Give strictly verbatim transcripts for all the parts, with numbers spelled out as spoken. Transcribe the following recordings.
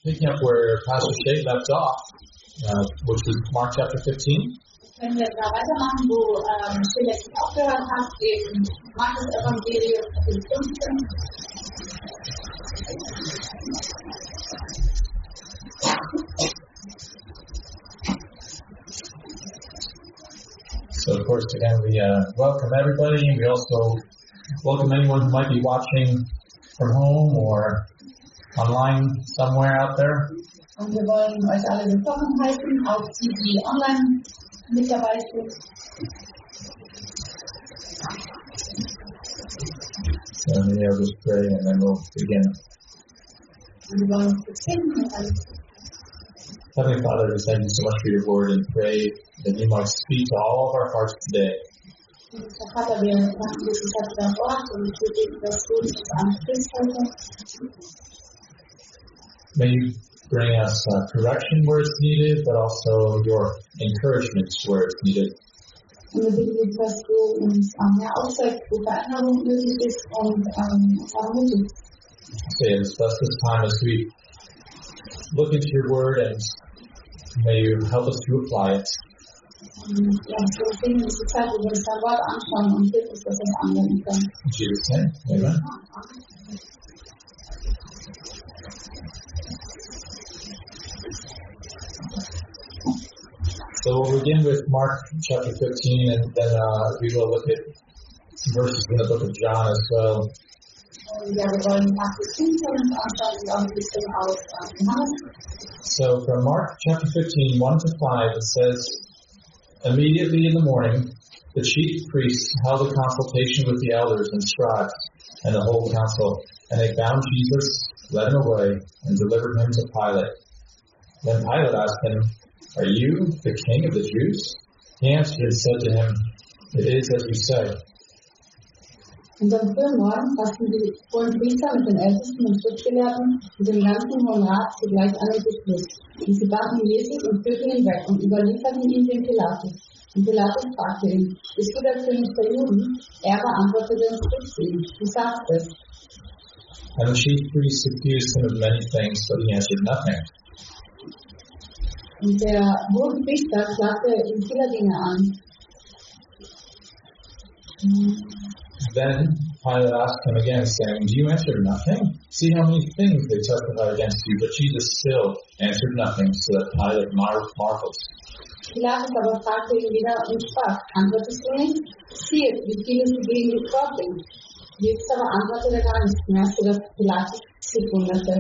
picking up where Pastor Shay left off, uh, which was Mark chapter fifteen. Wenn wir da weitermachen, wo ähm, Shay letztens aufgehört hat, in Markus Evangelium Kapitel fünfzehn. So, of course, again, we uh, welcome everybody, and we also welcome anyone who might be watching from home or online somewhere out there. Und wir wollen euch alle willkommen heißen, auch die, die online mit dabei sind. So, maybe I'll just pray and then we'll begin. Und wir wollen uns beginnen. Heavenly Father, we thank you so much for your word and pray that you might speak to all of our hearts today. Herr Vater, wir danken dir für dein Wort und wir beten, dass du uns ansprichst heute. May you bring us uh, correction where it's needed, but also your encouragement where it's needed. Und wir bitten dich, dass du uns ähm, ja, aufzeigst, wo Veränderung nötig ist und ähm, uns ermutigst. Say, especially this time as we look into your word, and may you help us to apply it. Ja, so finden wir die Zeit, wo wir uns dein Wort anschauen und hilf uns, dass wir es anwenden können. In Jesus' name, amen. So we'll begin with Mark chapter fifteen, and then uh, we will look at some verses in the book of John as well. Ja, wir wollen Markus fünfzehn uns anschauen und auch ein bisschen aus Johannes. So from Mark chapter fifteen, one to five, it says, immediately in the morning, the chief priests held a consultation with the elders and scribes and the whole council, and they bound Jesus, led him away, and delivered him to Pilate. Then Pilate asked him, "Are you the king of the Jews?" He answered and said to him, "It is as you say." Und am frühen Morgen fassten die hohen Priester mit den Ältesten und Schriftgelehrten und dem ganzen Hohen Rat zugleich an den Beschluss. Und sie banden Jesus und führten ihn weg und überlieferten ihn dem Pilatus. Und Pilatus fragte ihn, "Bist du der König der Juden?" Er beantwortete und spricht zu ihm, "Du sagst es." And the chief priests accused him of many things, but he answered nothing. Und der hohe Priester klagte ihn vieler Dinge an. Then Pilate asked him again, saying, "Do you answer nothing? See how many things they testify against you." But Jesus still answered nothing, so that Pilate mar- marveled. Pilatus aber fragte ihn wieder und sprach, "Antwortest du nicht? Siehe, wie viele sie gegen dich vorbringen." Jesus aber antwortete gar nichts mehr, so dass Pilatus sich wunderte.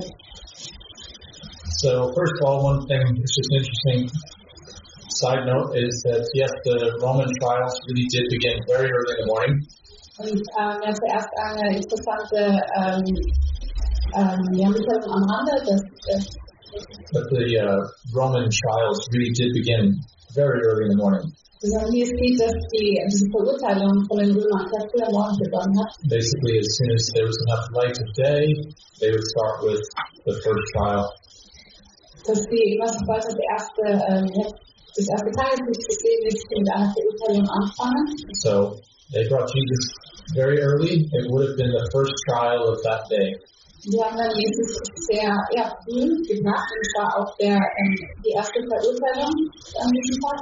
So first of all, one thing that's just an interesting side note is that, yes, the Roman trials really did begin very early in the morning. Und ähm, ja, zuerst eine interessante ähm, ähm, ja, Mitteilung am Rande, dass, dass But the uh, Roman trials really did begin very early in the morning. also hier steht, dass die, diese Verurteilung von den Römern sehr früh am Morgen begonnen hat. Basically, as soon as there was enough light of day, they would start with the first trial. Dass die, was sobald das erste, ähm, das erste Tageslicht zu sehen ist, mit einer Verurteilung anfangen. So they brought Jesus very early. It would have been the first trial of that day. Die haben dann Jesus sehr ja, früh gebracht und es war auch der, ähm, die erste Verurteilung an diesem Tag.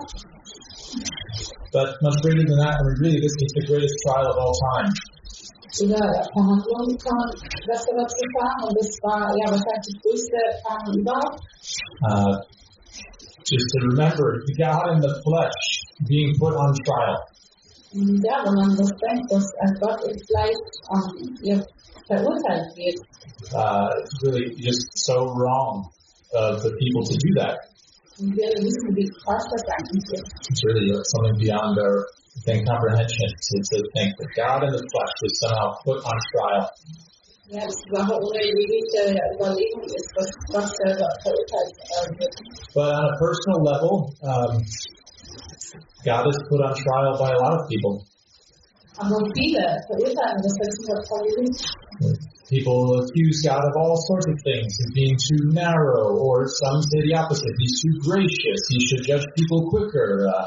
But much greater than that, I mean, really, this is the greatest trial of all time. Über Verhandlungen kann man das dazu sagen und das war ja wahrscheinlich die größte Verhandlung überhaupt. Uh, just to remember, God in the flesh being put on trial. Und ja, wenn man das denkt, dass ein Gott im Fleisch um, ja, verurteilt wird. Uh, it's really just so wrong of the people to do that. Und wir wissen, wie falsch das eigentlich ist. It's really something beyond our think, comprehension to, to think that God in the flesh was somehow put on trial. Ja, das war ohne jegliche Überlegung ist, was Gott selber verurteilt wird. But on a personal level, um, God is put on trial by a lot of people. Aber viele verurteilen das Wissen Gott verliert. People accuse God of all sorts of things, of being too narrow, or some say the opposite. He's too gracious. He should judge people quicker. Uh,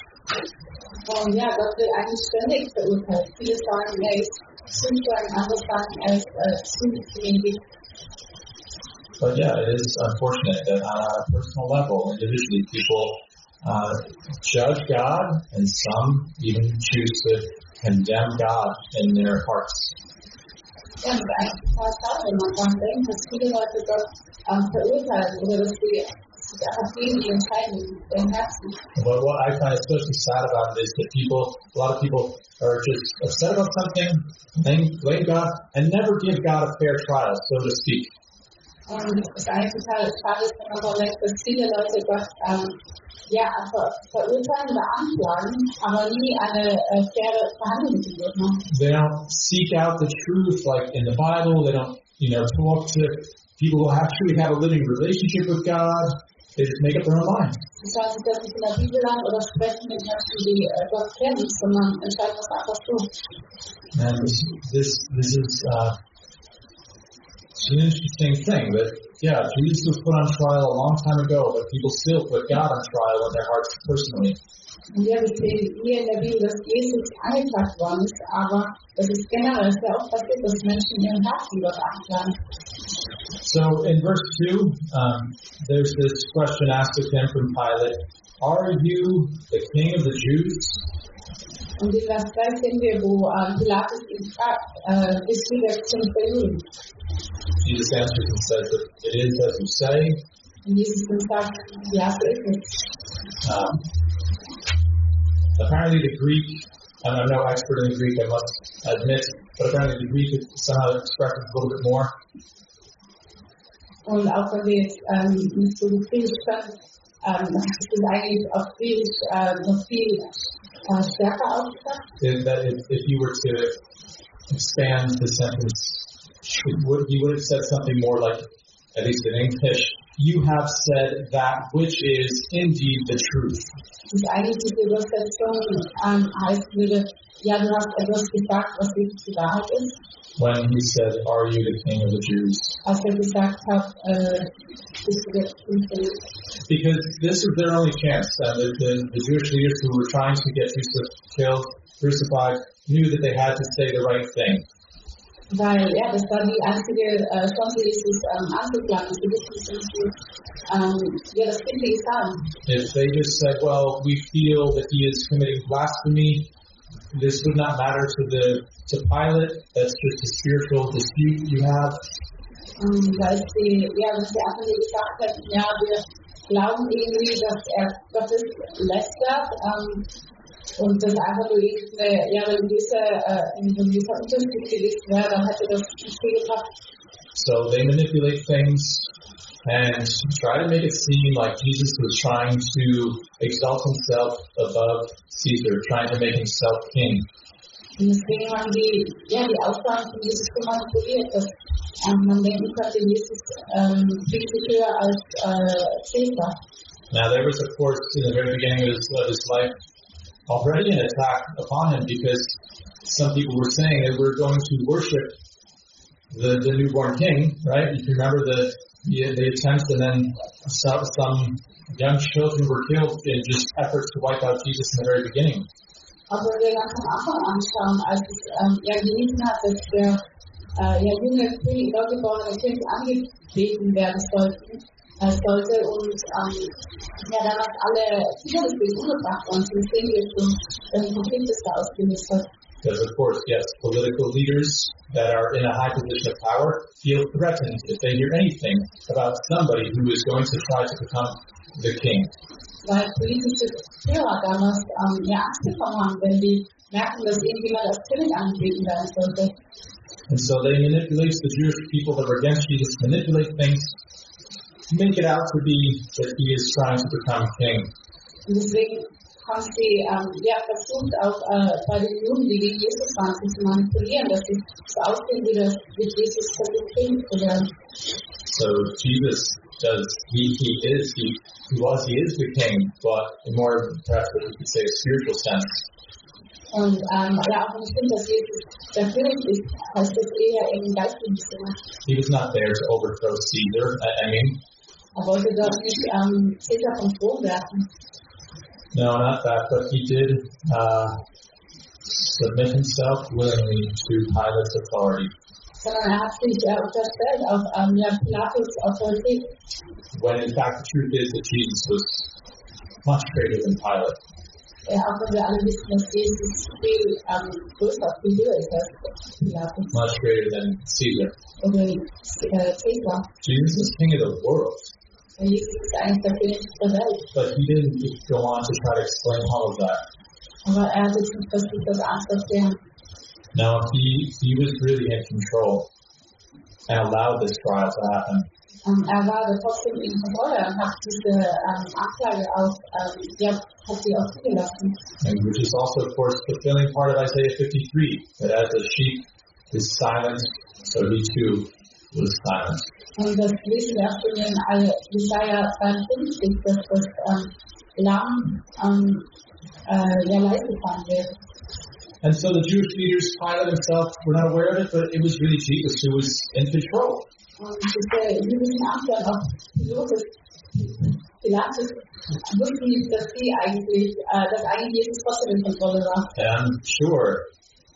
Und ja, Gott will eigentlich ständig verurteilen. Viele sagen, er ist zu streng, andere sagen, er ist äh, zu gnädig. But yeah, it is unfortunate that on a personal level, individually, people uh, judge God, and some even choose to condemn God in their hearts. Ja, das ist eigentlich total schade, wenn man daran denkt, dass viele Leute Gott ähm, verurteilen oder dass sie sich einfach gegen die entscheiden im Herzen. But what I find especially sad about it is that people, a lot of people are just upset about something, blame, blame God, and never give God a fair trial, so to speak. Und es ist eigentlich total schade, wenn man so denkt, dass viele Leute Gott ähm, ja, einfach verurteilen oder anklagen, aber nie eine äh, faire Verhandlung geführt haben. They don't seek out the truth like in the Bible. They don't, you know, talk to people who actually have a living relationship with God. They just make up their own minds. Sie schauen sich das nicht in der Bibel an oder sprechen mit Menschen, die äh, Gott kennen, sondern entscheiden das einfach so. And this, this, this is uh, an interesting thing that, yeah, Jesus was put on trial a long time ago, but people still put God on trial in their hearts personally. Und wir sehen hier in der Bibel, dass Jesus angeklagt worden ist, aber das ist generell sehr oft passiert, dass Menschen ihren Herzen Gott anklagen. So in verse two, um, there's this question asked of him from Pilate, "Are you the king of the Jews?" Und in Vers zwei sehen wir, wo äh, Pilatus ihn fragt, äh, bist du der König der Juden? Jesus answers and says that it is as you say. Und Jesus dann sagt, ja, so ist es. Um, apparently the Greek, and I'm no expert in the Greek, I must admit, but apparently the Greek somehow expresses a little bit more. Und auch wenn wir jetzt ähm, nicht so gut Griechisch können, ähm, ist es eigentlich auf Griechisch äh, noch viel äh, stärker ausgesagt. That if, if you were to expand the sentence, it would, you would have said something more like, at least in English, you have said that which is indeed the truth. Das eigentlich diese Übersetzung ähm, heißen würde, ja, du hast etwas gesagt, was wirklich die Wahrheit ist. When he said, "Are you the king of the Jews?" Als er gesagt hat, äh, bist du der König der Juden? Because this is their only chance. Uh, the, the, the Jewish leaders who were trying to get Jesus killed, crucified, knew that they had to say the right thing. Weil, ja, das war die einzige äh, Chance, Jesus ähm, anzuklagen. Sie wussten nicht, ähm, ja, das Richtige sagen. If they just said, well, we feel that he is committing blasphemy, this would not matter to the to Pilate. That's just a spiritual dispute you have. Ähm, weil sie, ja, wenn sie einfach nur gesagt hätten, ja, wir glauben irgendwie, dass er Gottes lästert, ähm, und das einfach nur irgendeine ja, religiöse, äh, ein religiöser Unterschied gewesen wäre, dann hätte das nicht viel gebracht. So they manipulate things and try to make it seem like Jesus was trying to exalt himself above Caesar, trying to make himself king. Und deswegen haben die, ja, die Aussagen von Jesus so manipuliert, dass ähm, man denken könnte, Jesus ähm, liegt viel höher als äh, Caesar. Now there was, of course, in the very beginning of his, of his life, already an attack upon him because some people were saying that we're going to worship the, the newborn king, right? If you remember the the, the attempts, and then some, some young children were killed in just efforts to wipe out Jesus in the very beginning. Aber wenn wir ganz am Anfang anschauen, als es ähm, ja gelesen hat, dass der äh, ja, junge König, neugeborene König angebeten werden sollten, äh, sollte und ähm, ja danach alle Kinder des Königs umgebracht worden sind, sehen wir schon, welchen Konflikt es da ausgelöst hat. Because of course, yes, political leaders that are in a high position of power feel threatened if they hear anything about somebody who is going to try to become the king. Weil politische Führer damals ähm, ja Angst bekommen haben, wenn die merken, dass irgendjemand als König angebeten werden sollte. And so they manipulate the Jewish people that were against Jesus, manipulate things, make it out to be that he is trying to become king. Und deswegen haben sie ähm, ja, versucht, auch äh, bei den Juden, die gegen Jesus waren, sie zu manipulieren, dass sie so aussehen, wie das wie Jesus versucht, König zu werden. So Jesus does, he, he is, he, he was, he is the king, but in more, perhaps what we could say, a spiritual sense. Und ähm, ja, auch wenn es stimmt, dass Jesus der König ist, heißt das eher im geistlichen Sinne. He was not there to overthrow Caesar, I, I mean. Er wollte dort nicht ähm, Caesar vom Thron werfen. No, not that, but he did uh, submit himself willingly to Pilate's authority. sondern er hat sich äh, unterstellt auf ähm, ja, Pilatus Autorität. When in fact the truth is that Jesus was much greater than Pilate. Ja, auch wenn wir alle wissen, dass Jesus viel ähm, größer, viel höher ist als Pilatus. Much greater than Caesar. Oder äh, Caesar. Jesus is king of the world. Jesus ist eigentlich der König der Welt. But he didn't go on to try to explain all of that. Aber er hat jetzt nicht versucht, das anzuerklären. No, he, he was really in control and allowed this trial to happen. Um, er war trotzdem in Kontrolle und hat diese um, Anklage auch, um, ja, hat sie auch zugelassen. And which is also, of course, fulfilling part of Isaiah fifty-three, that as the sheep is silent, so he too was silent. Und das lesen wir auch schon in Jesaja zweiundfünfzig, dass das um, Lamm um, uh, ja leise fahren wird. And so the Jewish leaders, Pilate himself, were not aware of it, but it was really Jesus who was in control. Und diese jüdischen Amtler auch Pilatus, Pilatus wussten nicht, dass sie eigentlich, äh, dass eigentlich Jesus trotzdem in Kontrolle war. And I'm sure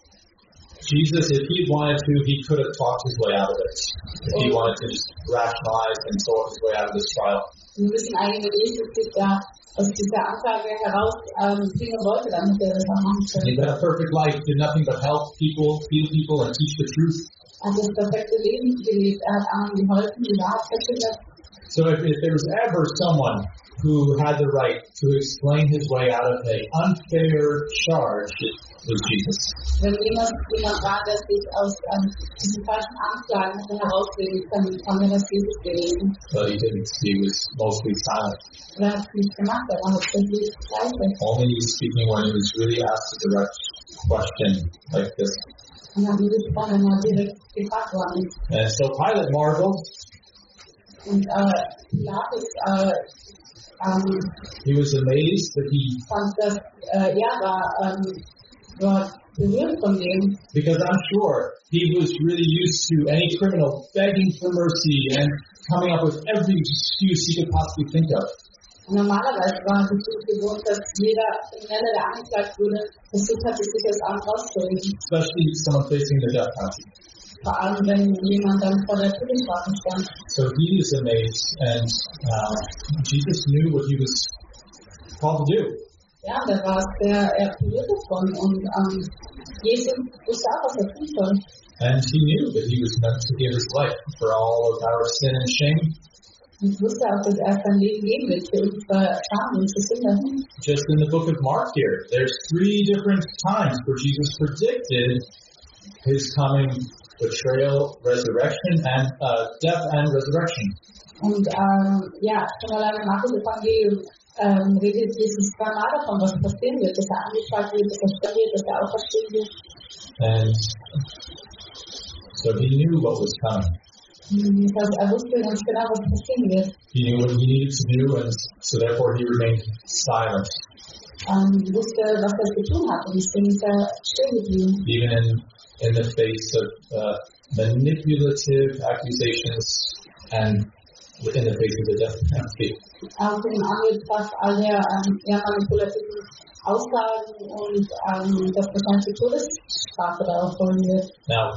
Jesus, if he wanted to, he could have talked his way out of it. If he wanted to just rationalize and talk his way out of this trial. Wir wissen eigentlich, dass Jesus sich da aus dieser Anklage heraus ähm, bringen wollte, damit er das auch machen könnte. He had a perfect life, did nothing but help people, heal people, and teach the truth. Er hat das perfekte Leben gelebt, er hat anderen geholfen, die Wahrheit verkündet. So if, if there was ever someone who had the right to explain his way out of an unfair charge, it was Jesus. Wenn jemand, jemand war, der sich aus ähm, diesen falschen Anklagen hätte herausreden können, kann mir das Jesus gewesen. But he didn't. He was mostly silent. Oder er hat es nicht gemacht, er war hauptsächlich leise. Only speaking when he was really asked a direct question like this. Und hat nur gesprochen, er hat direkt gefragt worden. And so Pilate marveled. Und äh, Pilatus äh, ähm, He was amazed that he, fand das, äh, ja, war, ähm, war berührt von dem. because I'm sure he was really used to any criminal begging for mercy and coming up with every excuse he could possibly think of. Und normalerweise war es so gewohnt, dass jeder Kriminelle, der angeklagt wurde, versucht hat, sich das auch rauszureden. Especially someone facing the death penalty. Vor allem, wenn jemand dann vor der Todesstrafe stand. So he is amazed, and uh, Jesus knew what he was called to do. Ja, da war es sehr er berührt davon und ähm, Jesus wusste auch, was er tun soll. And he knew that he was meant to give his life for all of our sin and shame. Und wusste auch, dass er sein Leben geben will für unsere Scham und für Sünder. Just in the book of Mark here, there's three different times where Jesus predicted his coming betrayal, resurrection, and uh, death and resurrection. Und ähm, ja, schon alleine im Markus-Evangelium ähm, redet Jesus zweimal davon, was passieren wird, dass er angeklagt wird, dass er sterben wird, dass er auferstehen wird. And so he knew what was coming. Das heißt, er wusste ganz genau, was passieren wird. He knew what he needed to do, and so therefore he remained silent. Ähm, wusste, was er zu tun hat, und deswegen ist er still geblieben. Even in, in the face of uh, manipulative accusations and in the face of the death penalty. Auch in Anbetracht all der ähm, ja, manipulativen Aussagen und ähm, dass wahrscheinlich die Todesstrafe darauf folgen wird. Now,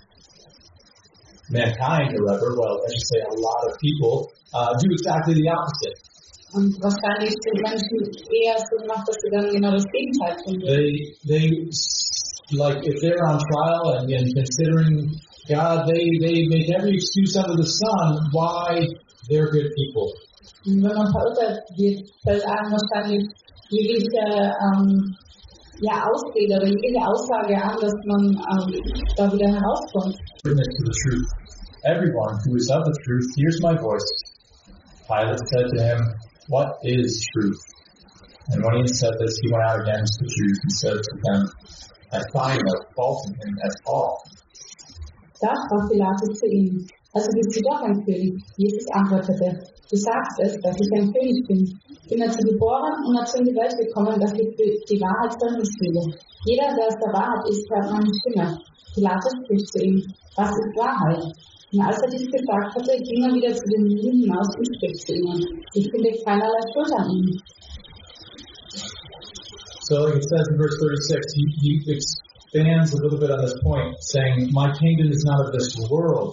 mankind, however, well, I should say a lot of people, uh, do exactly the opposite. Und wahrscheinlich sind Menschen eher so gemacht, dass sie dann genau das Gegenteil tun. They, they, like, if they're on trial and, and considering God, they, they make every excuse under the sun why they're good people. Und wenn man verurteilt wird, fällt einem wahrscheinlich jegliche ähm, ja, Ausrede oder jegliche Aussage an, dass man ähm, da wieder herauskommt. Witness to the truth. Everyone who is of the truth hears my voice. Pilate said to him, "What is truth?" And when he had said this, he went out again to the Jews and said to them, "I find no fault in him at all." Da sprach Pilatus zu ihm: "Also bist du doch ein König?" Jesus antwortete: "Du sagst es, dass ich ein König bin. Ich bin dazu geboren und dazu in die Welt gekommen, dass ich die Wahrheit vermittle. Jeder, der aus der Wahrheit ist, hört meine Stimme." Pilatus spricht zu ihm: "Was ist Wahrheit?" Und als er dies gesagt hatte, ging er wieder zu den Juden hinaus und spricht zu ihnen: "Ich finde keinerlei Schuld an ihm." So, like it says in verse thirty-six, he, he expands a little bit on this point, saying, my kingdom is not of this world.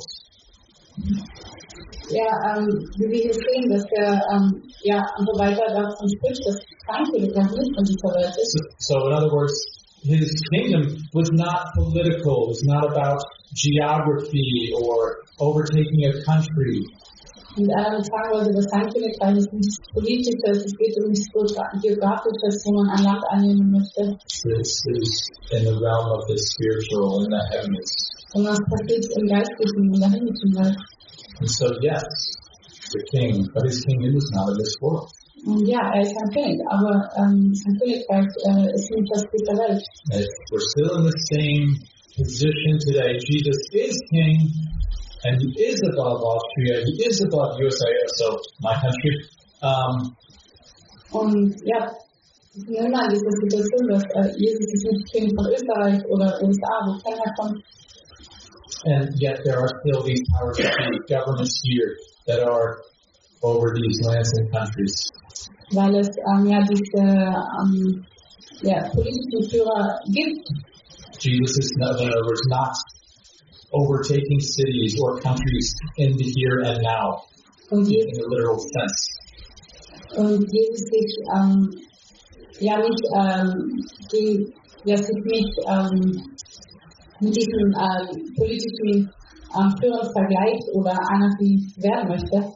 Ja, ähm, wie wir hier sehen, dass er ähm, ja, und so weiter davon spricht, dass sein Königreich nicht von dieser Welt ist. So, so in other words, his kingdom was not political, was not about geography or overtaking a country. Und er sagen wollte, dass sein Königreich ist nichts Politisches, es geht um nichts Geografisches, wo man ein Land annehmen möchte. This is in the realm of the spiritual, in the heavens. Und das passiert im Geistlichen, in der himmlischen Welt. And so, yes, the king, but his kingdom is not of this world. Und ja, er ist ein König, aber ähm, sein Königreich äh, ist nicht das dieser Welt. If we're still in the same position today. Jesus is king, and he is above Austria, he is above U S A, so my country. Um, Und ja, nehmen wir an dieser Situation, dass äh, Jesus ist nicht König von Österreich oder U S A, wo keiner kommt. And yet there are still these powers that be, governments here that are over these lands and countries. Weil es ähm, ja diese ähm, ja, politischen Führer gibt. Jesus is, in other words, not overtaking cities or countries in the here and now, Und in Jesus, a literal sense. und Jesus sich ähm, ja nicht ähm, gegen, ja, sich nicht ähm, mit diesen ähm, politischen ähm, Führern vergleicht oder einer die werden möchte.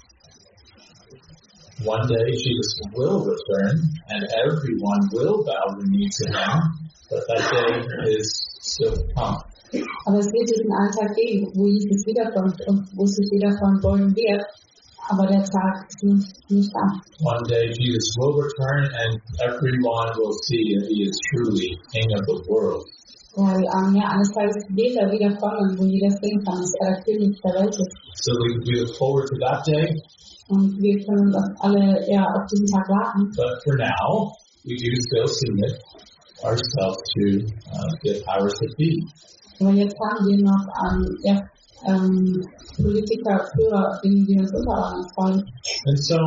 One day Jesus will return, and everyone will bow the knee to him, but that day is still to come. Aber es wird diesen einen Tag geben, wo Jesus wiederkommt und wo sich jeder von beugen wird, aber der Tag ist nicht, nicht da. One day Jesus will return, and everyone will see that he is truly King of the world. Weil ähm, ja, eines Tages wird er wiederkommen, wo jeder sehen kann, dass er der König der Welt ist. So we, we look forward to that day, Und wir können das alle ja, auf diesen Tag warten. but for now, we do still submit ourselves to uh, the powers that be. Aber jetzt haben wir noch ähm, ja, ähm, Politiker, Führer, denen wir uns unterordnen wollen. And so,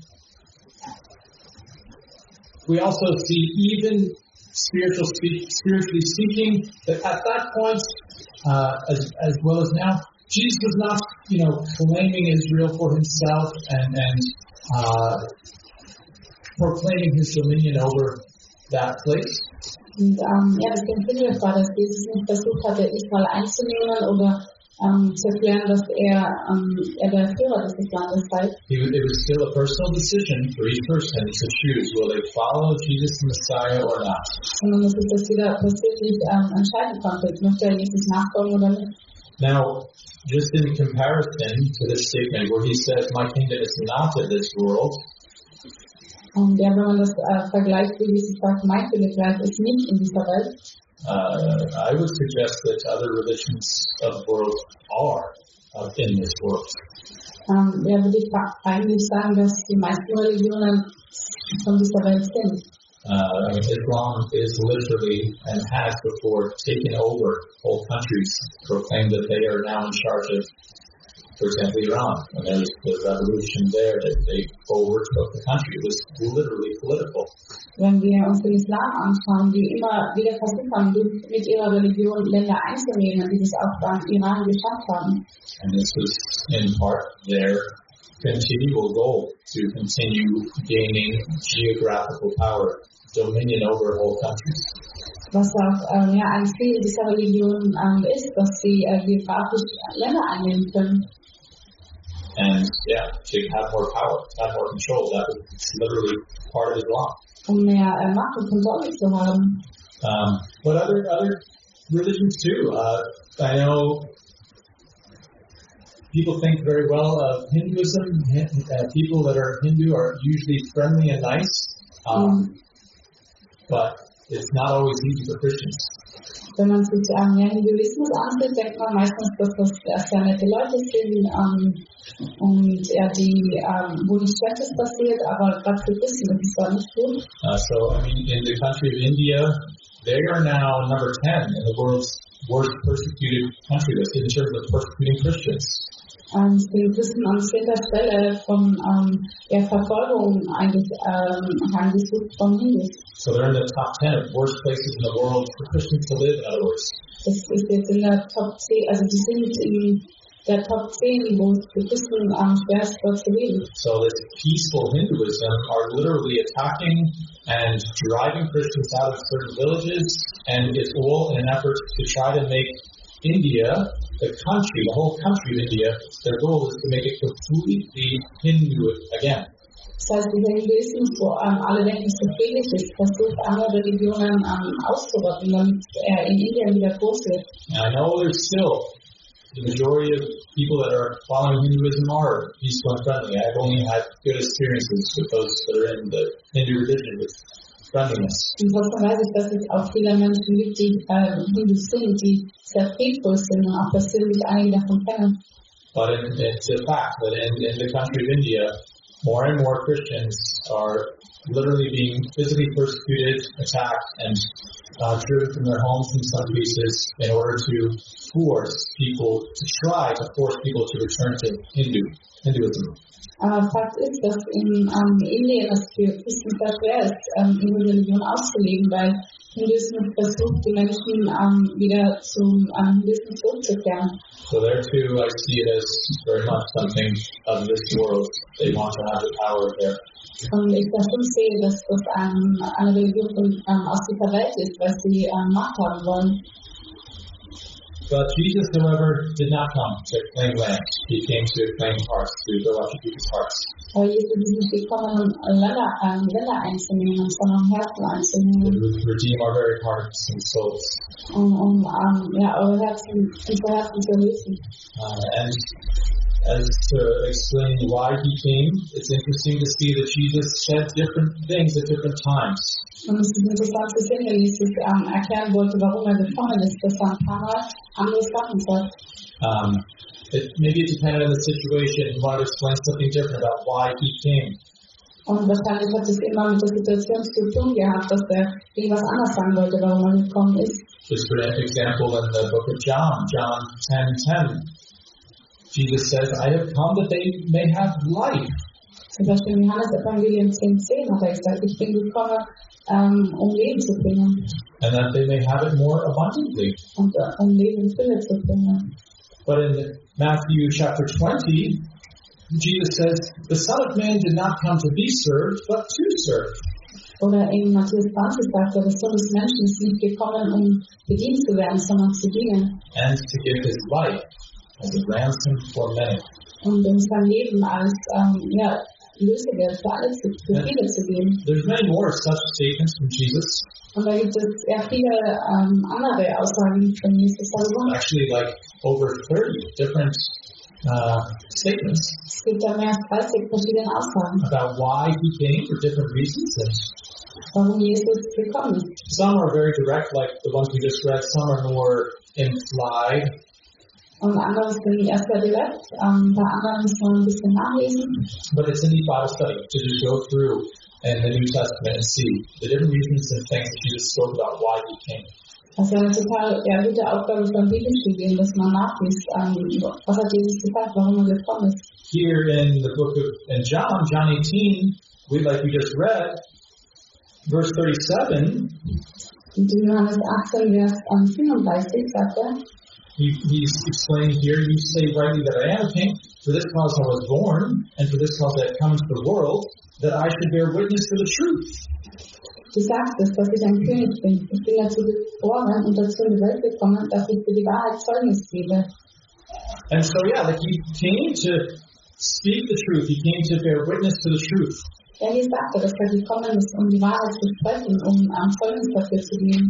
we also see even spiritual speak, spiritually speaking, that at that point, uh, as, as well as now, Jesus was not, you know, claiming Israel for himself and, and uh, proclaiming his dominion over that place. Und ähm, ja, das Empfinden war, dass Jesus nicht versucht hatte, Israel einzunehmen oder ähm, zu erklären, dass er, ähm, er der Führer dieses Landes sei. It was, it was still a personal decision for each person to choose, will they follow Jesus the Messiah or not. Sondern dass sich das jeder persönlich ähm, entscheiden konnte, möchte er Jesus nachfolgen oder nicht. Now, just in comparison to this statement where he says, my kingdom is not of this world, Und ja, wenn man das äh, vergleicht, wie Jesus sagt, mein Königreich ist nicht in dieser Welt, uh, I would suggest that other religions of the world are uh, in this world. ähm, ja, würde ich eigentlich sagen, dass die meisten Religionen von dieser Welt sind. Uh, I mean, Islam is literally and has before taken over whole countries, proclaimed that they are now in charge of, for example, Iran. When there was the revolution there, that they overtook the country. It was literally political. Wenn wir uns den Islam anschauen, die immer wieder versucht haben, mit ihrer Religion Länder einzunehmen, die das auch beim Iran geschafft haben. And this was in part their continual goal to continue gaining geographical power, dominion over whole countries. Was auch ähm, ja, ein Ziel dieser Religion ähm, ist, dass sie äh, geografisch Länder einnehmen können. And yeah, to have more power, to have more control. That was literally part of Islam. Um mehr äh, Macht und Kontrolle zu haben. Um, but other other religions too. Uh, I know people think very well of Hinduism. Uh, people that are Hindu are usually friendly and nice, um, Mhm. but it's not always easy for Christians. Wenn man sich ähm, ja, Hinduismus ansieht, denkt man meistens, dass das ja, sehr nette Leute sind ähm, und ja, die, ähm, wo nichts Schlechtes passiert, aber gerade für Christen ist es gar nicht gut. Uh, so, I mean, in the country of India, they are now number ten in the world's worst persecuted country list in terms of persecuting Christians. Ähm, sie wissen an vierter Stelle von ähm, der Verfolgung eigentlich ähm, heimgesucht von Hindus. So they're in the top ten of worst places in the world for Christians to live, in other words. Das ist jetzt in der Top zehn, also die sind in der Top zehn, wo es für Christen am schwersten dort zu leben. So this peaceful Hinduism are literally attacking and driving Christians out of certain villages, and it's all in an effort to try to make India, the country, the whole country of India, their goal is to make it completely Hindu again. Das heißt, dieser Hinduismus, wo ähm, alle denken, es so friedlich ist, versucht andere Religionen ähm, auszurotten, damit er in Indien wieder groß wird. And I know there's still the majority of people that are following Hinduism are peaceful and friendly. I've only had good experiences with those that are in the Hindu religion with friendliness. Und trotzdem weiß ich, dass es auch viele Menschen gibt, die äh, Hindus sind, die sehr friedvoll sind und auch persönlich einige davon kennen. But in, it's a fact that in, in the country of India, more and more Christians are literally being physically persecuted, attacked, and uh, driven from their homes in some cases in order to force people, to try to force people to return to Hindu, Hinduism. Aber Fakt ist, dass in ähm, Indien es für Christen sehr schwer ist, ähm, ihre Religion auszuleben, weil Hinduismus versucht, die Menschen ähm, wieder zum ähm, Hinduismus zurückzukehren. So there too, I see it as very much something of this world. They want to have the power there. Und ich da schon sehe, dass das ein, eine Religion von, ähm, aus dieser Welt ist, weil sie ähm, Macht haben wollen. But Jesus, however, did not come to claim land. He came to claim hearts, to go after people's hearts. Aber Jesus ist nicht gekommen, um Länder, ähm, Länder einzunehmen, sondern Herzen einzunehmen. To redeem our very hearts and souls. Um, um ähm, ja, eure Herzen, unsere Herzen zu lösen. Uh, and as to explain why he came, it's interesting to see that Jesus said different things at different times. Und es ist interessant zu sehen, wenn Jesus ähm, erklären wollte, warum er gekommen ist, dass er ein paar Mal andere Sachen sagt. Um, it, maybe it depended on the situation. He wanted to explain something different about why he came. Und wahrscheinlich hat es immer mit der Situation zu tun gehabt, dass er irgendwas anderes sagen wollte, warum er gekommen ist. Just for an example, in the book of John, John ten ten, Jesus says, I have come that they may have life. Zum Beispiel in Johannes Evangelium zehn zehn hat er gesagt, ich bin gekommen, um, um Leben zu bringen. And that they may have it more abundantly. Und uh, um Leben in Fülle zu bringen. But in Matthew chapter twenty, Jesus says, the Son of Man did not come to be served, but to serve. Oder in Matthäus zwanzig sagt er, der Sohn des Menschen ist nicht gekommen, um bedient zu werden, sondern zu dienen. And to give his life as a ransom for many. Und um sein Leben als um, ja, Lösegeld für alle zu, für viele zu geben. There's many more such statements from Jesus. Und da gibt es sehr viele um, andere Aussagen von Jesus darüber. Actually, like over thirty different uh, statements. Es gibt da mehr als dreißig verschiedene Aussagen. About why he came for different reasons. And warum Jesus gekommen ist. some are very direct, like the ones we just read. Some are more implied. Und andere sind erst sehr direkt, um, bei anderen muss man ein bisschen nachlesen. But it's a neat Bible study to just go through in the New Testament and see the different reasons and things that Jesus spoke about why he came. Also eine total ja, gute Aufgabe beim Bibelstudium, dass man nachliest, um, was hat Jesus gesagt, warum er gekommen ist. Here in the book of in John, John eighteen, we like we just read, verse thirty-seven. Und in Johannes achtzehn, Vers fünfunddreißig sagt er, He, he's explaining here, you say rightly that I am a king, for this cause I was born, and for this cause I have come into the world, that I should bear witness to the truth. du sagst es, dass ich ein König bin. Ich bin dazu geboren und dazu in die Welt gekommen, dass ich für die Wahrheit Zeugnis gebe. And so, yeah, like he came to speak the truth. He came to bear witness to the truth. Ja, wie sagte, dass er gekommen ist, um die Wahrheit zu sprechen, um um Zeugnis dafür zu geben.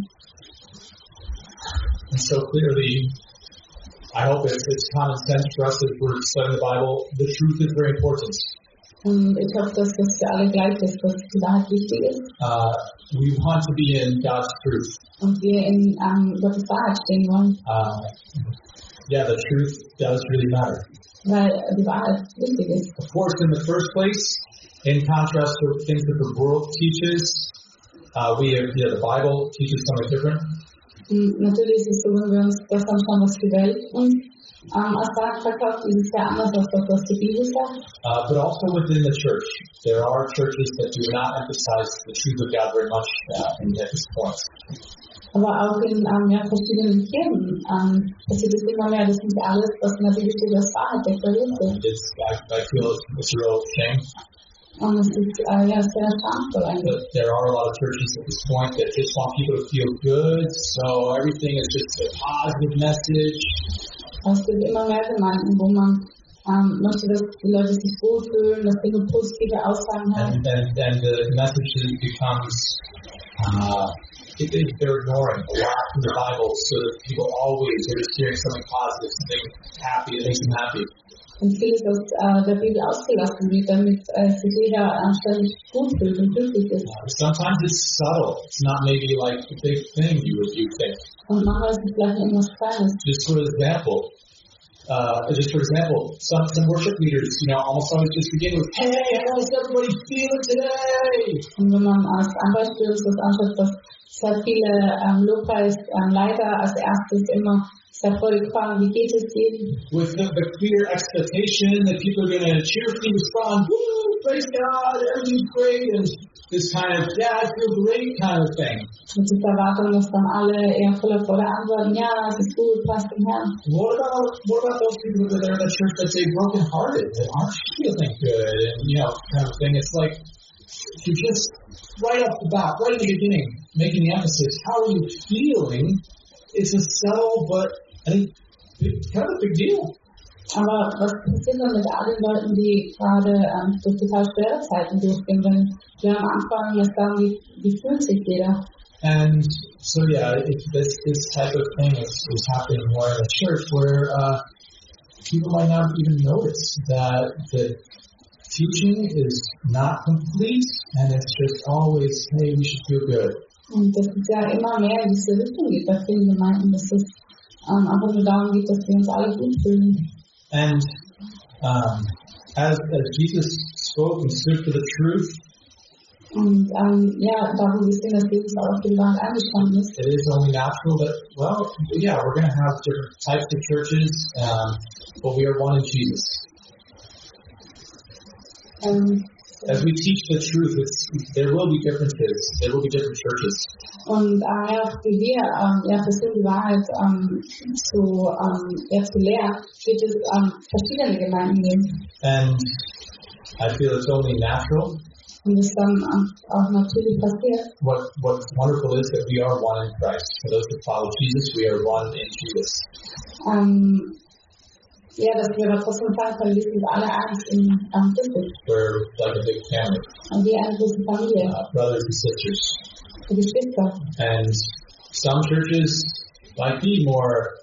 And so clearly, I hope it's, it's common sense for us as we're studying the Bible. The truth is very important. Und ich hoffe, dass das für alle gleich ist, dass die Wahrheit wichtig ist. Uh, we want to be in God's truth. Und wir in um, Gottes Wahrheit stehen wollen. Uh, yeah, the truth does really matter. Weil die Wahrheit wichtig ist. Of course, in the first place, in contrast to things that the world teaches, uh, we have, yeah, the Bible teaches something different. Und natürlich ist es so, wenn wir uns das anschauen, was die Welt uns ähm, als Sachen verkauft, ist es sehr anders als das, was die Bibel sagt. Uh, but also within the church, there are churches that do not emphasize the truth of God very much uh, in at this point. Aber auch in ähm, ja, verschiedenen Kirchen ähm, passiert es immer mehr, dass nicht alles, was in der Bibel steht, als Wahrheit deklariert wird. It's, I, I feel it's a real shame. Und es ist äh, ja sehr schamvoll eigentlich. But there are a lot of churches at this point that just want people to feel good, so everything is just a positive message. Es gibt immer mehr Gemeinden, wo man ähm, möchte, dass die Leute sich wohlfühlen, dass sie eine positive Aussagen haben. And, and, and the message becomes, uh, it, it, they're ignoring a lot from the Bible, so that people always are just hearing something positive, something happy, that makes them happy. Und vieles aus äh, der Bibel ausgelassen wird, damit äh, sich jeder anständig gut fühlt und glücklich ist. Uh, sometimes it's subtle. It's not maybe like the big thing you would you think. Und manchmal ist es vielleicht irgendwas Kleines. Just for example, uh, just for example, some some worship leaders, you know, almost always just begin with, "Hey, how does everybody feel today?" Und wenn man als Beispiel uns das anschaut, dass sehr viele ähm, Lobpreis-Leiter als erstes immer sehr freudig fragen, wie geht es denen? With the, the clear expectation that people are going to cheerfully respond, "Woo, praise God, everything's great," and this kind of, "Yeah, I feel great" kind of thing. Mit dieser Erwartung, dass dann alle eher voller Freude antworten, ja, es ist gut, passt dem Herrn. What about what about those people that are in the church that say brokenhearted, that aren't feeling good, and you know, kind of thing? It's like you just right off the bat, right in the beginning, making the emphasis, how are you feeling? It's a subtle, but I think it's kind of a big deal. Aber was passiert dann mit all den Leuten, die gerade ähm, durch total schwere Zeiten durchgehen, wenn wir am Anfang jetzt sagen, wie, wie fühlt sich jeder? And so, yeah, it, this this type of thing is, is happening more in the church where uh, people might not even notice that the teaching is not complete, and it's just always, hey, we should feel good. Und das ist ja immer mehr in diese Richtung geht bei vielen Gemeinden, dass es ähm, einfach nur darum geht, dass wir uns alle gut fühlen. And um, as, as Jesus spoke and stood for the truth, Und ähm, ja, da wo wir sehen, dass Jesus auch auf die Wahrheit eingestanden ist, it is only natural that, well, yeah, we're going to have different types of churches, um, but we are one in Jesus. ähm, As we teach the truth, it's, there will be differences. There will be different churches. Und äh, ja, wie wir ähm, ja, versuchen, die Wahrheit ähm, zu, ähm, ja, zu lehren, wird es ähm, verschiedene Gemeinden geben. And I feel it's only natural. Und es dann ähm, auch natürlich passiert. What What's wonderful is that we are one in Christ. For those that follow Jesus, we are one in Jesus. Ähm, ja, dass wir aber trotzdem sagen können, wir sind alle eins in ähm, Christus. We're like a big family, Und wir eine große Familie, uh, brothers and sisters. die Geschwister. And some churches might be more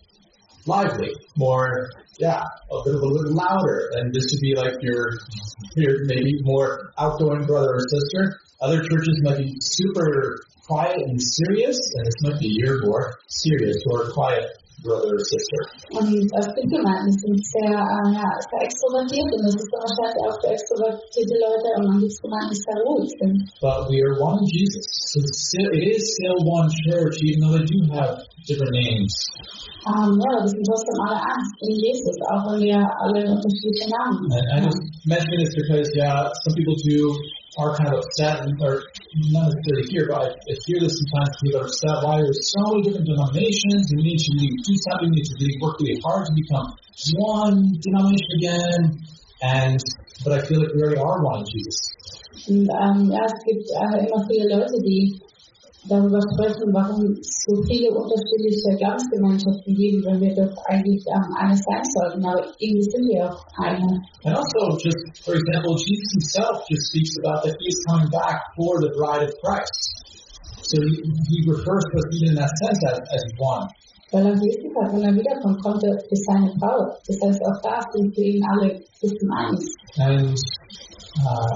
lively, more, yeah, a little, a little louder, and this would be like your, your maybe more outgoing brother or sister. Other churches might be super quiet and serious, and this might be your more serious or quiet brother or sister. Und es gibt Gemeinden, die sind sehr, äh, ja, sehr extrovertiert, und das ist dann wahrscheinlich auch für extrovertierte Leute, und dann gibt es Gemeinden, die sehr ruhig sind. But we are one in Jesus. So it's still, it is still one church, even though they do have different names. Um, ja, wir sind trotzdem alle eins in Jesus, auch wenn wir alle unterschiedliche Namen And I just mention this because, yeah, some people do are kind of upset, and, or not necessarily here, but I, I hear this sometimes. People are upset why there's so many different denominations, and we need to really do something. We need to really work really hard to become one denomination again. And but I feel like we already are one in Jesus. Und ähm, ja, es gibt äh, immer viele Leute, die darüber sprechen, warum es so viele unterschiedliche Glaubensgemeinschaften geben, wenn wir doch eigentlich ähm, eine sein sollten, aber irgendwie sind wir auch eine. And also, just for example, Jesus himself just speaks about that he is coming back for the bride of Christ. So he, he refers to us even in that sense as, as one. Weil er Jesus hat, wenn er wiederkommt, kommt er für seine Frau. Das heißt, auch da sind wir eben alle Christen eins. And uh,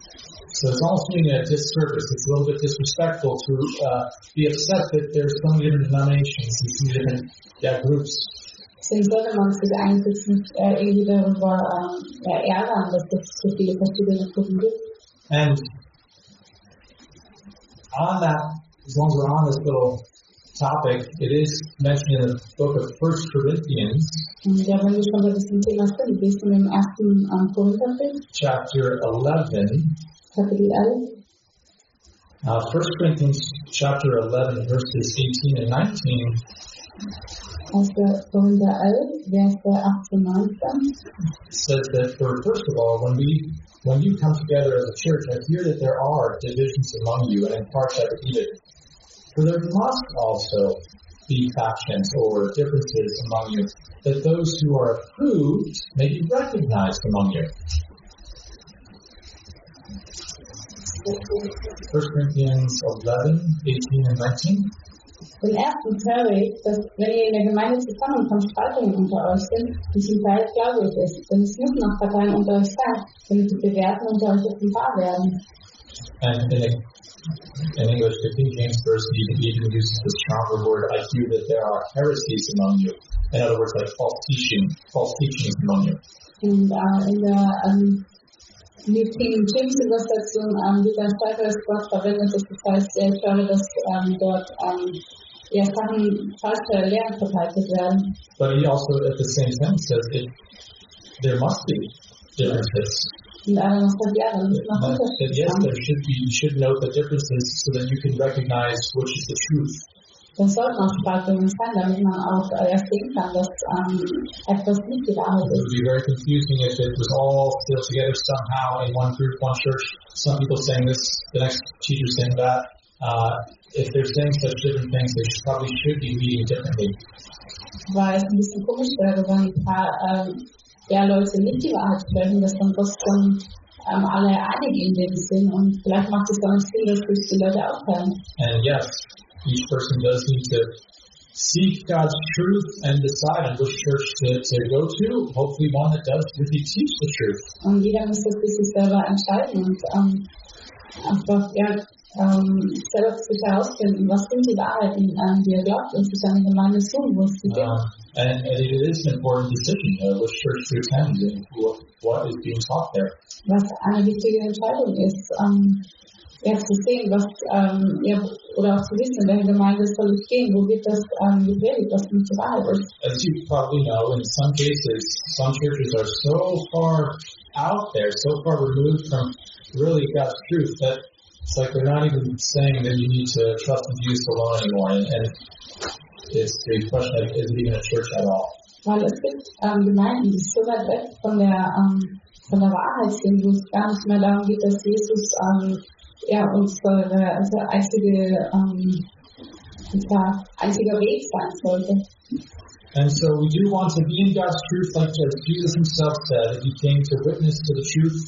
so it's almost being a disservice. It's a little bit disrespectful to uh, be upset that there's so many different denominations and so many different yeah, groups. Deswegen sollte man sich eigentlich nicht äh, irgendwie darüber ähm, ja, ärgern, dass es so viele verschiedene Gruppen gibt. And on that, as long as we're on this little topic, it is mentioned in the book of First Corinthians, Und ja, wenn wir schon bei diesem Thema sind, lesen wir im ersten ähm, Korintherbrief, chapter eleven. Kapitel elf. Uh, First Corinthians chapter eleven, verses eighteen and nineteen. erster Korinther elf, Verse achtzehn, neunzehn. Says that for first of all, when we when you come together as a church, I hear that there are divisions among you, and in part I repeat it. For there must also be factions or differences among you, that those who are approved may be recognized among you. First Corinthians eleven, eighteen and nineteen. Denn erstens höre ich, dass wenn ihr in der Gemeinde zusammenkommt, Spaltungen unter euch sind, die zum Teil glaublich ist. Denn es müssen noch Parteien unter euch sein, damit die Bewährten unter euch offenbar werden. And in, a, in English, the King James Version even, even uses the stronger word, I hear that there are heresies among you. In other words, like false teaching, false teachings among you. Und äh, in der ähm, New King James Übersetzung ähm, wird ein stärkeres Wort verwendet, das heißt, ich höre, dass ähm, dort ähm, ja, Sachen falsche Lehren verbreitet werden. But he also, at the same time, says that there must be differences. Und einer muss sagt, ja, dann müssen noch That, that Unterschiede yes, sein. there should be, you should note the differences so that you can recognize which is the truth. Dann sollten auch Spaltungen sein, damit man auch äh, sehen kann, dass ähm, etwas nicht die Wahrheit It ist. would be very confusing if it was all still together somehow in one group, one church. Some people saying this, the next teacher saying that. Uh, if they're saying such different things, they should, probably should be meeting differently. Weil es ein bisschen komisch wäre, wenn ein paar ähm, ja, Leute nicht die Wahrheit sprechen, dass dann trotzdem ähm, alle einig in dem Sinn und vielleicht macht es dann nicht Sinn, dass sich die Leute aufhören. And yes, each person does need to seek God's truth and decide on which church to, to go to. Hopefully one that does really teach the truth. Und jeder muss das für sich selber entscheiden und ähm, einfach ja, ähm, selber für sich herausfinden, was sind die Wahrheiten, ähm, die er glaubt und sich an die Gemeinde suchen, wo es sie gibt. Uh, and, and it is an important decision uh, which church to attend and what, what is being taught there. Was eine wichtige Entscheidung ist, ähm, ja, zu sehen, was, ähm, ja, oder auch zu wissen, in welche Gemeinde soll ich gehen, wo wird das ähm, gepredigt, was nicht die Wahrheit ist. As you probably know, in some cases, some churches are so far out there, so far removed from really God's truth that it's like they're not even saying that you need to trust in Jesus alone anymore. And, and it's the question of, is it even a church at all? Weil es gibt ähm, Gemeinden, die so weit weg von der, ähm, von der Wahrheit sind, wo es gar nicht mehr darum geht, dass Jesus ähm, ja, unsere, unsere einzige, ähm, unser einziger Weg sein sollte. And so we do want to be in God's truth, like as Jesus himself said, he came to witness to the truth.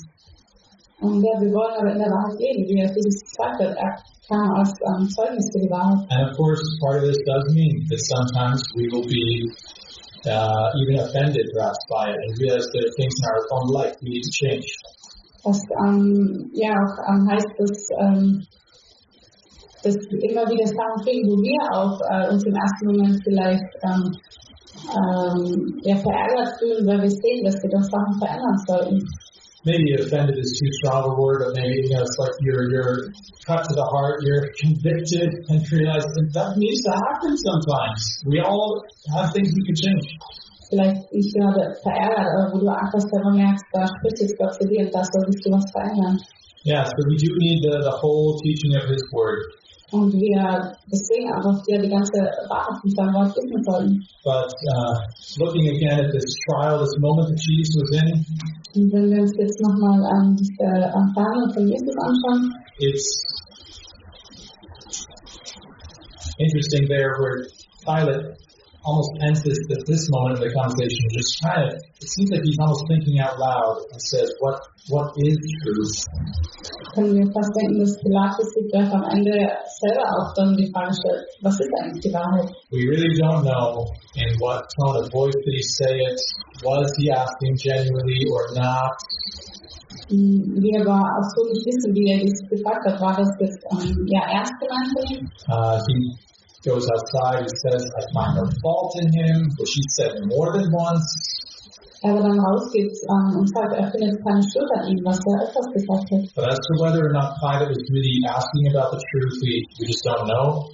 Und ja, wir wollen aber in der Wahrheit leben, wie er Jesus gesagt hat. Er kam als ähm, Zeugnis für die Wahrheit. And of course, part of this does mean that sometimes we will be uh, even offended perhaps by it and realize there are things in our own life we need to change. Was ähm, ja auch ähm, heißt, dass, ähm, dass wir immer wieder Sachen kriegen, wo wir auch äh, uns im ersten Moment vielleicht ähm, ähm, ja, verärgert fühlen, weil wir sehen, dass wir doch Sachen verändern sollten. Maybe offended is too strong a word, but maybe you know it's like you're you're cut to the heart, you're convicted, and realize that that needs to happen sometimes. We all have things we can change. Vielleicht nicht gerade verärgert, aber wo du einfach selber merkst, da spricht jetzt Gott zu dir und da solltest du was verändern. Yes, but we do need the, the whole teaching of His Word. Und wir deswegen einfach dir die ganze Wahrheit von seinem Wort wissen sollten. But uh, looking again at this trial, this moment that Jesus was in, Und wenn wir uns jetzt nochmal an diese Erfahrung von Jesus anschauen, it's interesting there where Pilate almost ends this, this, this moment of the conversation just kind of, it seems like he's almost thinking out loud and says, what what is truth? können wir fast denken, dass Pilatus sich gleich am Ende selber auch dann die Frage stellt, was ist eigentlich die Wahrheit? We really don't know in what tone of voice did he say it. Was he asking genuinely or not? Wir aber auch so nicht wissen, wie er das gefragt hat, war das jetzt ähm, ja ernst gemeint von ihm? Uh, he goes outside, he says, I find no fault in him, which he said more than once. Er aber dann rausgeht ähm, und sagt, er findet keine Schuld an ihm, was er öfters gesagt hat. But as to whether or not Pilate was really asking about the truth, we, we just don't know.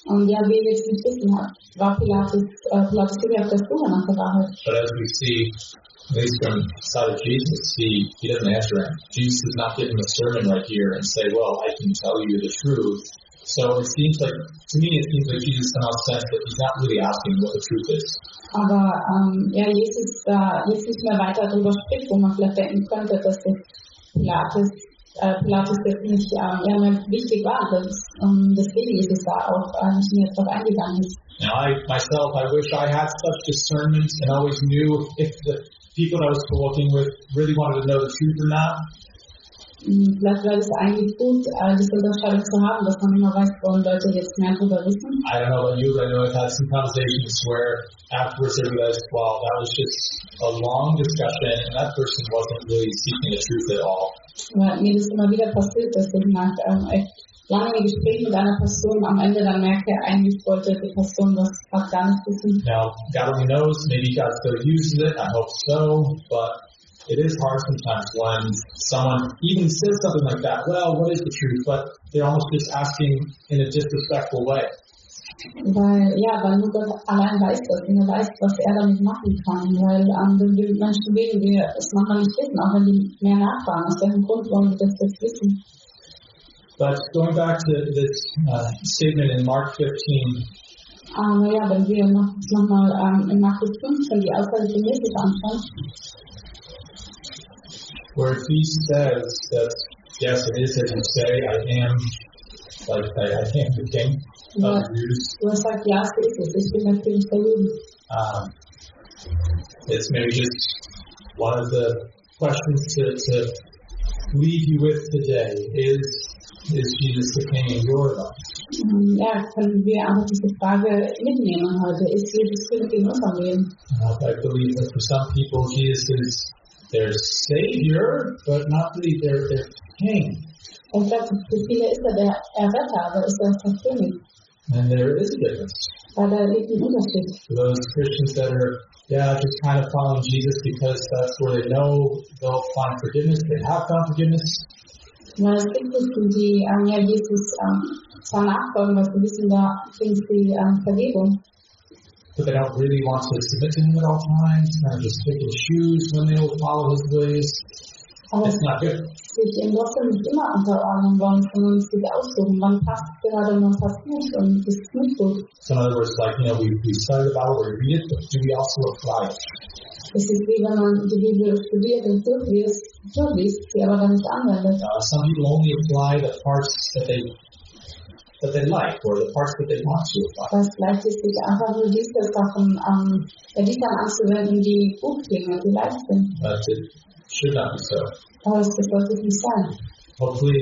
Und ja, wie wir jetzt nicht wissen, war Pilatus, äh, Pilatus wirklich auf der Suche nach der Wahrheit. But as we see, at least from the side of Jesus, he, he doesn't answer him. Jesus does not give him a sermon right here and say, well, I can tell you the truth. So it seems like, to me, it seems like Jesus somehow sense that he's not really asking what the truth is. Aber ähm, ja, Jesus da jetzt nicht mehr weiter darüber spricht, wo man vielleicht denken könnte, dass das Pilatus, äh, Pilatus jetzt nicht äh, ja, mehr wichtig war. Das, ähm, deswegen ist es da auch äh, nicht mehr drauf eingegangen ist. Now, I myself, I wish I had such discernment and always knew if the people I was working with really wanted to know the truth or not. Vielleicht wäre es eigentlich gut, äh, diese Unterscheidung zu haben, dass man immer weiß, wollen Leute jetzt mehr darüber wissen. I don't know about you, but I know I've had some conversations where afterwards I realized, wow, that was just a long discussion and that person wasn't really seeking the truth at all. Weil mir das immer wieder passiert, dass ich nach ähm, echt lange Gespräch mit einer Person am Ende dann merke, eigentlich wollte die Person das fast gar nicht wissen. Now, God only knows, maybe God still uses it, I hope so, but it is hard sometimes when someone even says something like that, well, what is the truth? But they're almost just asking in a disrespectful way. Weil, ja, weil nur Gott allein weiß das und er weiß, was er damit machen kann. Weil ähm, die Menschen wegen wir es manchmal nicht wissen, auch wenn die mehr nachfragen. Aus welchem Grund wollen wir das jetzt wissen? But going back to this uh, statement in Mark fifteen, Aber ja, wenn wir noch, noch mal ähm, in Markus fünfzehn die Aussage von Jesus anschauen, where he says that, yes, it is as you say, I am, like, I, I am the king of the Jews. wo er sagt, ja, so ist es, ich bin der König der Juden. Um, it's maybe just one of the questions to, to leave you with today. Is Is Jesus the king in your life? Ja, können wir einfach diese Frage mitnehmen heute. Ist Jesus König in unserem Leben? Uh, I believe that for some people, Jesus is their savior, but not really their, their king. Ich glaube, für viele ist er der Erretter, aber ist er der König. And there is a difference. Weil da liegt ein Unterschied. For those Christians that are, yeah, just kind of following Jesus because that's where they know they'll find forgiveness, they have found forgiveness. Weil es gibt Christen, die ähm, ja, Jesus ähm, zwar nachfolgen, weil sie wissen, da finden sie ähm, Vergebung. But they don't really want to submit to him at all times, kind of just pick and choose when they will follow his ways. Aber It's not good. sich im trotzdem nicht immer unterordnen wollen, sondern sich aussuchen. Man passt gerade und man passt nicht und das ist nicht gut. So in other words, like, you know, we, we study the Bible, we read it, but do we also apply it? Es ist wie wenn man die Bibel studiert und durchliest, durchliest sie aber dann nicht anwendet. Uh, some people only apply the parts that they that they like or the parts that they want to apply. Das leicht ist, sich einfach nur diese Sachen, ähm, ja, die dann anzuwenden, die gut klingen, die leicht sind. But it should not be so. Aber es sollte nicht sein. Hopefully,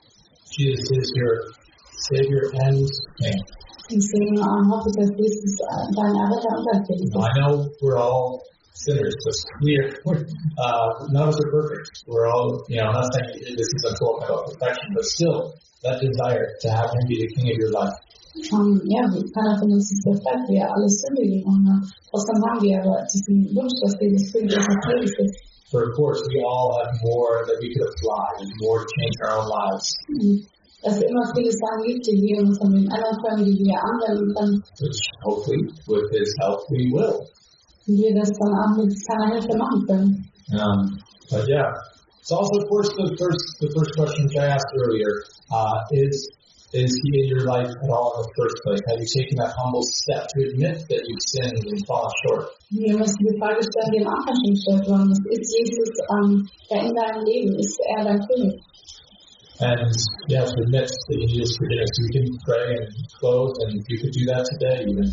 Jesus is your Savior and King. Deswegen ähm, hoffe ich, dass Jesus äh, dein Erretter und dein König ist. I know we're all sinners, but we're, uh, none of us are perfect. We're all, you know, I'm not saying this is a talk about perfection, but still, that desire to have Him be the King of your life. Um, ja, keiner von uns ist perfekt, wir alle sündigen und uh, trotzdem haben wir aber diesen Wunsch, dass Jesus König unseres Lebens ist. For of course, we all have more that we could apply, and more to change our own lives. Dass es immer viele Sachen gibt, die wir in unserem Leben ändern können, die wir anwenden können. Which hopefully, with His help, we will. Und wir das dann auch mit seiner Hilfe machen können. Um, but yeah, it's also, of course, the first the first question which I asked earlier uh, is is He in your life at all in the first place? Have you taken that humble step to admit that you've sinned and fallen short? Wir müssen die Frage stellen, die am Anfang schon gestellt worden ist. Ist Jesus ähm, ja in deinem Leben? Ist er dein König? And you have to admit that you need His forgiveness. You can pray and close, and you could do that today even.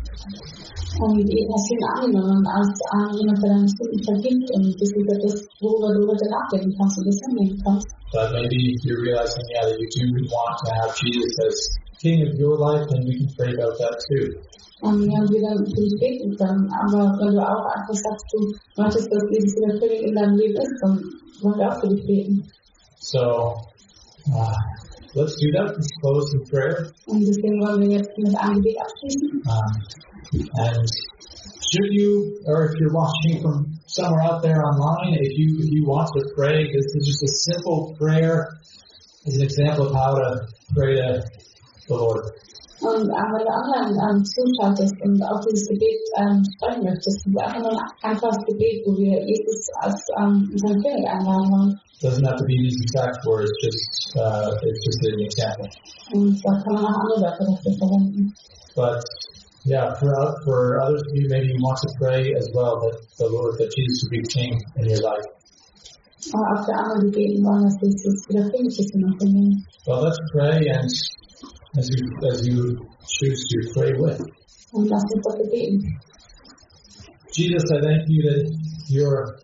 Und hast ihn angenommen als äh, jemand, der deine Sünden vergibt und das ist etwas, worüber du heute nachdenken kannst und das hinnehmen kannst. But maybe you're realizing, yeah, that you do want to have Jesus as King of your life, and we can pray about that too. Und ja, wir dann für dich beten können. Aber wenn du auch einfach sagst, du möchtest, dass Jesus der König in deinem Leben ist, dann wollen wir auch für dich beten. So, uh, let's do that. Let's close in prayer. Und deswegen wollen wir jetzt mit einem Gebet abschließen. Um, and should you, or if you're watching from somewhere out there online, if you if you want to pray, this is just a simple prayer as an example of how to pray to the Lord. Und äh, wenn du anderen ähm, zuschaltest und auch dieses Gebet ähm, sprechen möchtest, das ist einfach nur ein einfaches Gebet, wo wir Jesus als ähm, unseren König einladen wollen. Doesn't have to be these exact words, just uh, it's just an example. Und da kann man auch andere Wörter dafür verwenden. But yeah, for for others of you, maybe you want to pray as well that the Lord, that Jesus would be King in your life. Aber auch für andere, die beten wollen, dass Jesus wieder König ist in unserem Leben. Well, let's pray, and as you as you choose to pray with. Und lasst uns dafür beten. Jesus, I thank you that your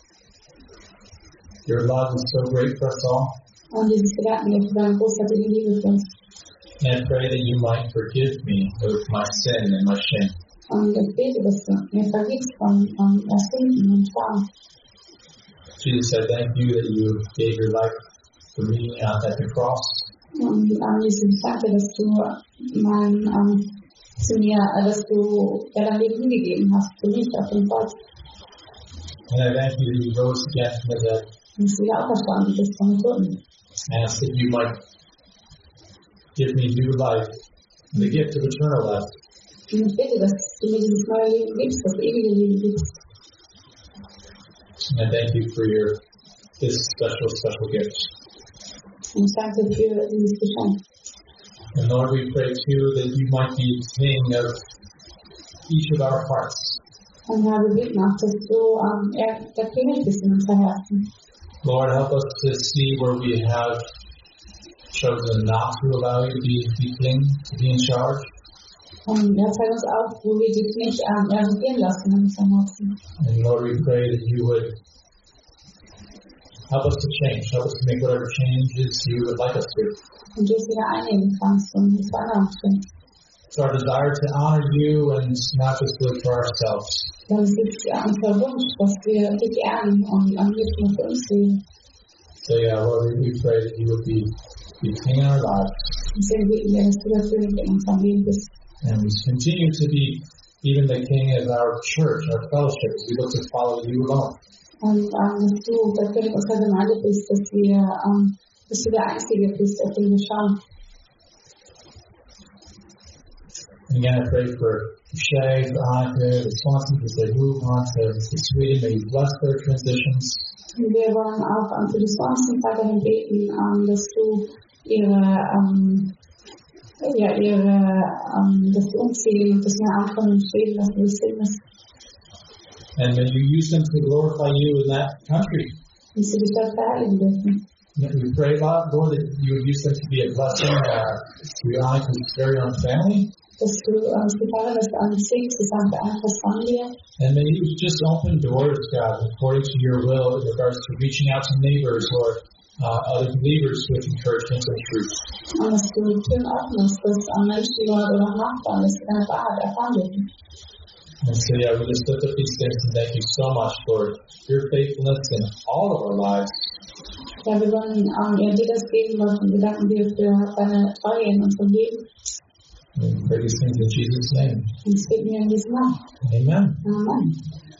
your love is so great for us all. Und Jesus, wir danken dir für deine großartige Liebe für uns. And I pray that you might forgive me of my sin and my shame. Und ich bete, dass du mir vergibst von von Sünden und Scham. Jesus, I thank you that you gave your life for me uh, at the cross. Und ähm, Jesus, ich danke, dass du mein, ähm, zu mir, äh, dass du ja, dein Leben hingegeben hast für mich auf dem Kreuz. And I thank you that you rose again from the dead. Und dass du wieder auferstanden bist von den Toten. I ask that you might give me new life, the gift of eternal life. Und ich bitte, dass du mir dieses neue Leben gibst, das ewige Leben gibst. And I thank you for your this special, special gift. Und ich danke für dieses Geschenk. And Lord, we pray too that you might be king of each of our hearts. Und Herr, wir beten auch, dass du ähm, ja, der König bist in unser Herzen. Lord, help us to see where we have chosen not to allow you to be, be king, to be in charge. Und ja, zeig uns auf, wo wir dich nicht ähm, ja, regieren lassen in unserem Herzen. And Lord, we pray that you would help us to change, help us to make whatever changes you would like us to. Und du es wieder einnehmen kannst und es verändern kannst. It's our desire to honor you and not just live for ourselves. Dann ist es ja unser Wunsch, dass wir dich ehren und am liebsten nur für uns leben. So yeah, Lord, we pray that you would be, be king in our lives. Deswegen beten wir, dass du der König in unserem Leben bist. And we continue to be even the king of our church, our fellowship, as we look to follow you alone. Und ähm, dass du der König unserer Gemeinde bist, dass, wir, ähm, dass du der Einzige bist, auf den wir schauen. And again, I pray for Shay, for Hanukkah, the Swansons as they move on to, to Sweden. May you bless their transitions. Und wir wollen auch ähm, für die Swansons weiterhin beten, ähm, dass du ihre, ähm, ja, ihre, ähm, dass du umziehen und dass wir ankommen in Schweden, dass du das segnest. And may you use them to glorify you in that country. Und sie dich dort verherrlichen dürfen. We pray, Lord, that you would use them to be a blessing uh, to Annika's very own family. Dass du ähm, sie verherrlichst an sich, zusammen für Annika's Familie. And may you just open doors, God, according to your will in regards to reaching out to neighbors or uh, other believers with encouragement and truth. Und dass du Türen öffnest, dass an Menschen oder Nachbarn, dass sie deine Wahrheit erfahren dürfen. And so, yeah, we just lift up these things and thank you so much for your faithfulness in all of our lives. Ja, wir wollen ähm, ja, dir das geben, und wir danken dir für deine Treue in unserem Leben. And we pray these things in Jesus' name. Und es geht mir in diesem Namen. Amen. Amen.